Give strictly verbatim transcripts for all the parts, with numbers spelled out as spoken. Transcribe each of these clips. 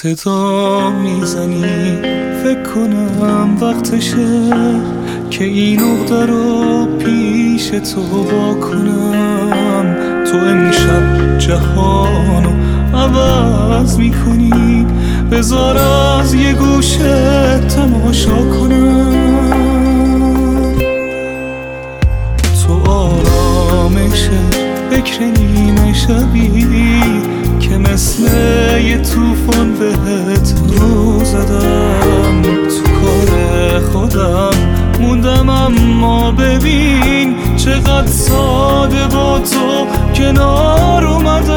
صدا میزنی فکر کنم وقتشه که این عقده رو پیش تو وا کنم. تو امشب جهانو عوض میکنی، بذار از یه گوشه تماشا کنم. تو آرامش فکر نیمه شبی که مثل یه توفان بهت رو زدم. تو کار خودم موندم اما ببین چقدر ساده با تو کنار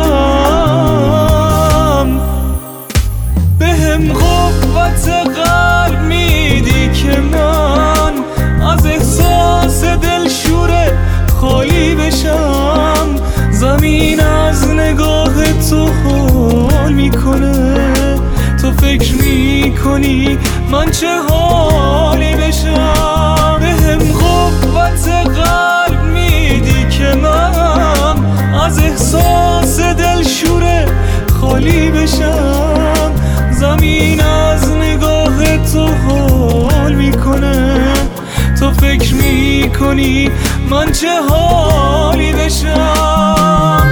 اومدم. بهم قوت قلب میدی که من از احساس دلشوره خالی بشم. زمین از نگاه تو حال میکنه، تو فکر میکنی من چه حالی بشم. بهم قوت قلب میدی که من از احساس دلشوره خالی بشم. زمین از نگاه تو حال میکنه، تو فکر میکنی من چه حالی بشم.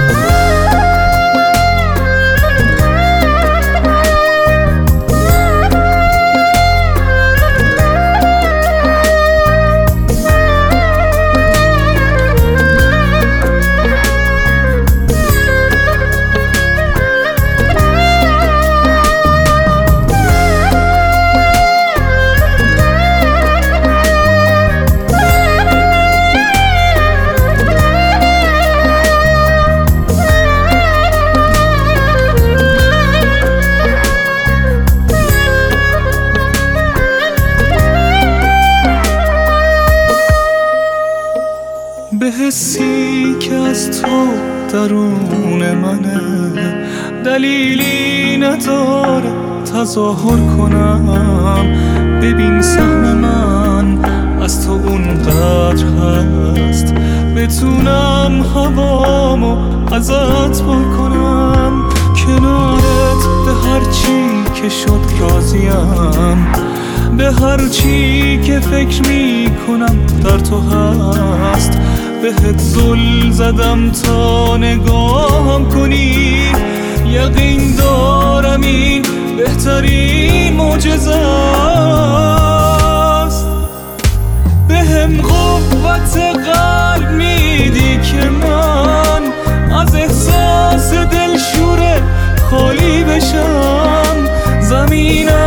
به حسی که از تو درون منه، دلیلی نداره تظاهر کنم. ببین سهم من از تو اونقدر هست بتونم هوامو ازت پر کنم. کنارت به هر چی که شد راضیم، به هر چی که فکر می کنم در تو هست. بهت زل زدم تا نگاهم کنی، یقین دارم این بهترین معجزه است. بهم قوت قلب میدی که من از احساس دلشوره خالی بشم. زمین